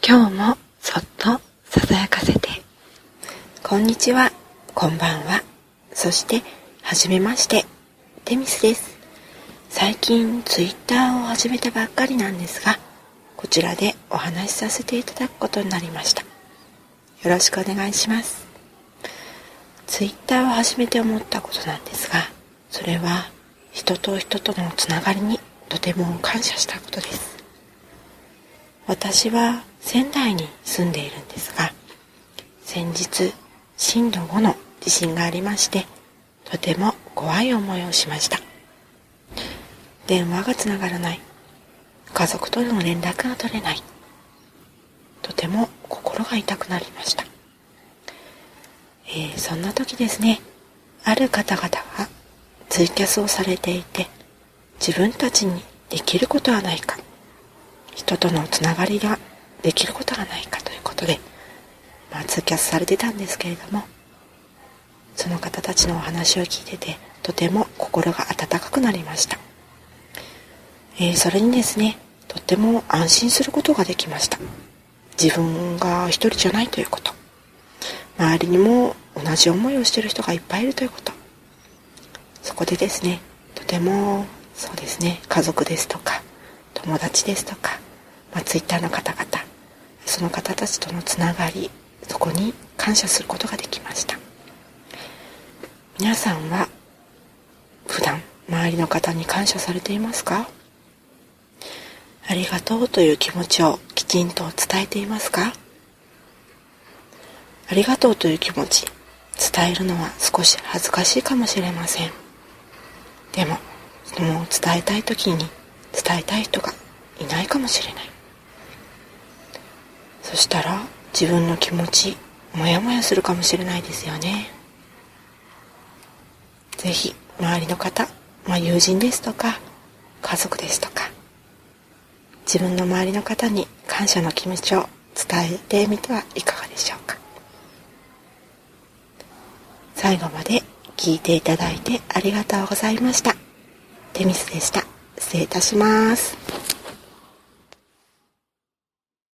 今日もそっとささやかせて。こんにちは、こんばんは、そしてはじめまして、テミスです。最近ツイッターを始めたばっかりなんですが、こちらでお話しさせていただくことになりました。よろしくお願いします。ツイッターを始めて思ったことなんですが、それは人と人とのつながりにとても感謝したことです。私は仙台に住んでいるんですが、先日震度5の地震がありまして、とても怖い思いをしました。電話がつながらない、家族との連絡が取れない、とても心が痛くなりました。そんな時ですね、ある方々がツイキャスをされていて、自分たちにできることはないか、人とのつながりができることがないかということで、ツイキャスされてたんですけれども、その方たちのお話を聞いてて、とても心が温かくなりました。それにですね、とても安心することができました。自分が一人じゃないということ、周りにも同じ思いをしている人がいっぱいいるということ、そこでですね、とてもそうですね、家族ですとか友達ですとか、ツイッターの方々、その方たちとのつながり、そこに感謝することができました。皆さんは普段周りの方に感謝されていますか？ありがとうという気持ちをきちんと伝えていますか？ありがとうという気持ち、伝えるのは少し恥ずかしいかもしれません。でも、もう伝えたい時に伝えたい人がいないかもしれない。そしたら自分の気持ち、もやもやするかもしれないですよね。ぜひ周りの方、友人ですとか家族ですとか、自分の周りの方に感謝の気持ちを伝えてみてはいかがでしょうか。最後まで聞いていただいてありがとうございました。テミスでした。失礼いたします。